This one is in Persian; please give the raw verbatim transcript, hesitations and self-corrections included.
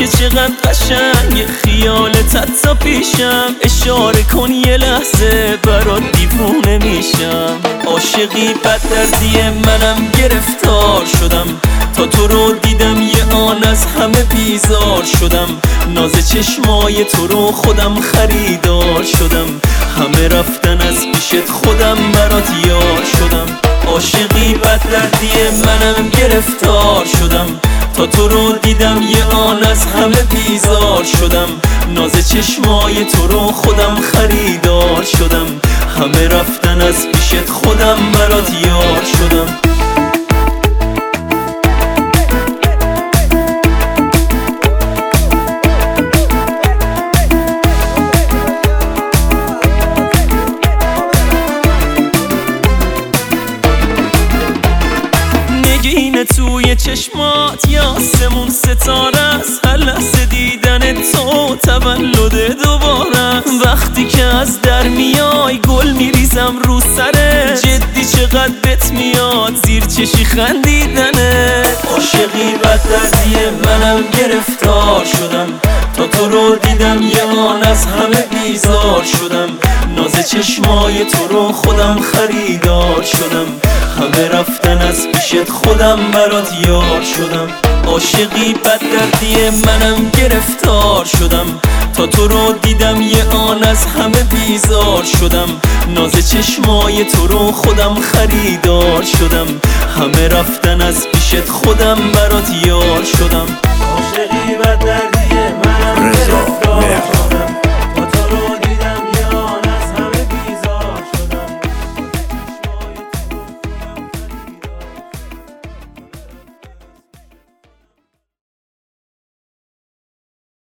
که چقدر قشنگ خیالت حتی پیشم. اشاره کن یه لحظه برات دیوونه میشم. عاشقی بد دردی منم گرفتار شدم. تا تو رو دیدم یه آن از همه بیزار شدم. ناز چشمای تو رو خودم خریدار شدم. همه رفتن از پیشت خودم برات یار شدم. عاشقی بد دردی منم گرفتار شدم. تا تو رو دیدم یه آن از همه بیزار شدم. ناز چشمای تو رو خودم خریدار شدم. همه رفتن از پیشت خودم برات یار شدم. نگین توی چشمات یا آسمون ستاره است. هر لحظه دیدن تو تولد دوباره. وقتی که از در میای گل میریزم رو سره. جدی چقدر بهت میاد زیر چشی خندیدنه. عاشقی بد دردی منم گرفتار شدم. تا تو رو دیدم یه آن از همه بیزار شدم. ناز چشمای تو رو خودم خریدار شدم. همه رفتن از پیشت خودم برات یار شدم. عاشقی بد دردی منم گرفتار شدم. تا تو رو دیدم یه آن از همه بیزار شدم. ناز چشمای تو رو خودم خریدار شدم. همه رفتن از پیشت خودم برات یار شدم.